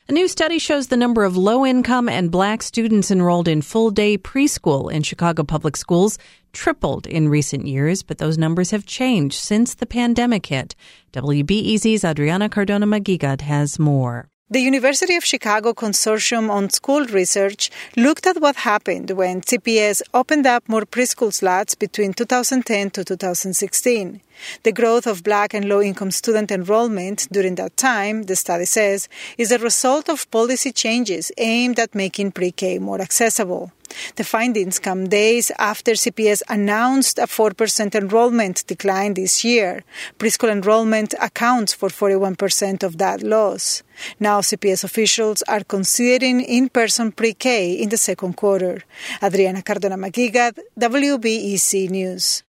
A new study shows the number of low-income and black students enrolled in full-day preschool in Chicago public schools tripled in recent years, but those numbers have changed since the pandemic hit. WBEZ's Adriana Cardona-Maguigad has more. The University of Chicago Consortium on School Research looked at what happened when CPS opened up more preschool slots between 2010 to 2016. The growth of black and low-income student enrollment during that time, the study says, is a result of policy changes aimed at making pre-K more accessible. The findings come days after CPS announced a 4% enrollment decline this year. Preschool enrollment accounts for 41% of that loss. Now CPS officials are considering in-person pre-K in the second quarter. Adriana Cardona-Maguigad, WBEZ News.